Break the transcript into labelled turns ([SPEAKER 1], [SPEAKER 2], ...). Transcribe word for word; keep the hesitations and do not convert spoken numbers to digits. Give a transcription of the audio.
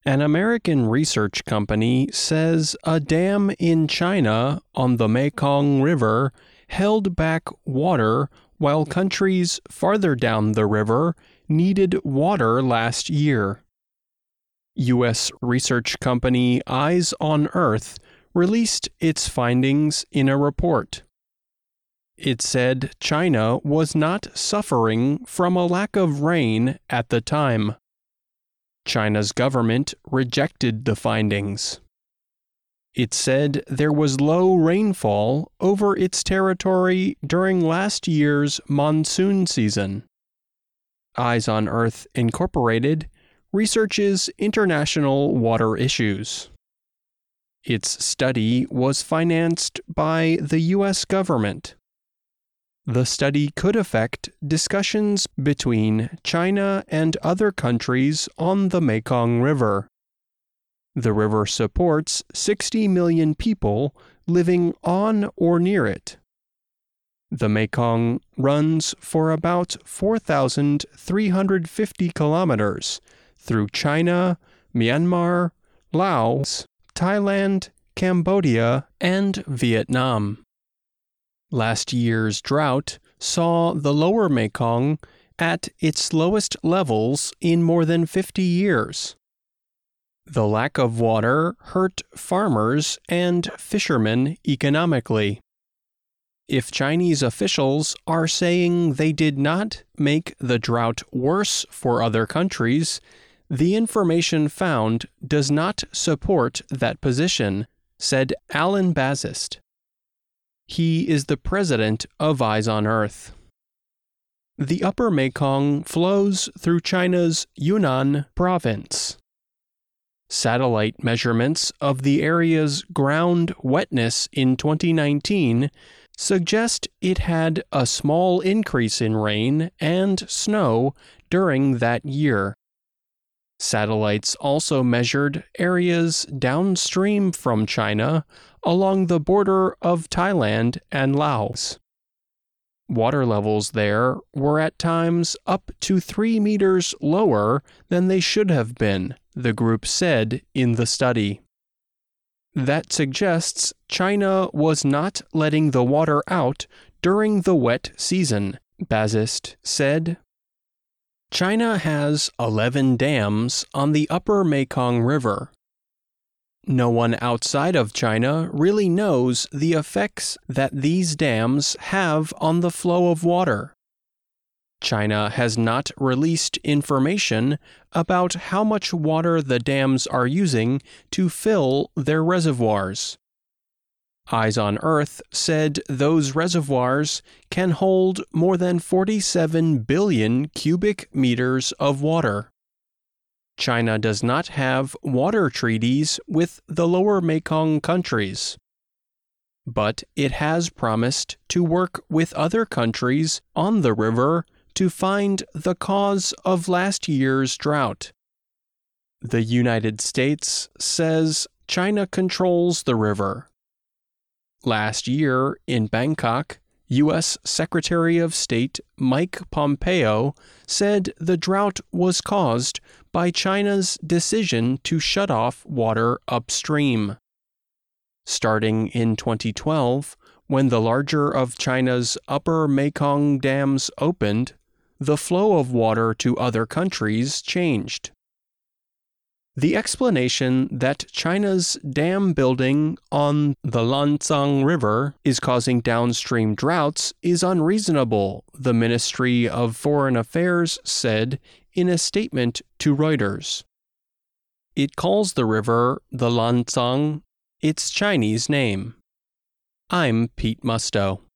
[SPEAKER 1] An American research company says a dam in China on the Mekong River held back water while countries farther down the river needed water last year. U S research company Eyes on Earth released its findings in a report. It said China was not suffering from a lack of rain at the time. China's government rejected the findings. It said there was low rainfall over its territory during last year's monsoon season. Eyes on Earth Incorporated researches international water issues. Its study was financed by the U S government. The study could affect discussions between China and other countries on the Mekong River. The river supports sixty million people living on or near it. The Mekong runs for about four thousand three hundred fifty kilometers through China, Myanmar, Laos, Thailand, Cambodia, and Vietnam. Last year's drought saw the lower Mekong at its lowest levels in more than fifty years. The lack of water hurt farmers and fishermen economically. If Chinese officials are saying they did not make the drought worse for other countries, the information found does not support that position, said Alan Bazist. He is the president of Eyes on Earth. The upper Mekong flows through China's Yunnan province. Satellite measurements of the area's ground wetness in twenty nineteen suggest it had a small increase in rain and snow during that year. Satellites also measured areas downstream from China along the border of Thailand and Laos. Water levels there were at times up to three meters lower than they should have been, the group said in the study. That suggests China was not letting the water out during the wet season, Bazist said. China has eleven dams on the upper Mekong River. No one outside of China really knows the effects that these dams have on the flow of water. China has not released information about how much water the dams are using to fill their reservoirs. Eyes on Earth said those reservoirs can hold more than forty-seven billion cubic meters of water. China does not have water treaties with the lower Mekong countries, but it has promised to work with other countries on the river to find the cause of last year's drought. The United States says China controls the river. Last year in Bangkok, U S Secretary of State Mike Pompeo said the drought was caused by China's decision to shut off water upstream. Starting in twenty twelve, when the larger of China's upper Mekong dams opened, the flow of water to other countries changed. The explanation that China's dam building on the Lancang River is causing downstream droughts is unreasonable, the Ministry of Foreign Affairs said in a statement to Reuters. It calls the river the Lancang its Chinese name. I'm Pete Musto.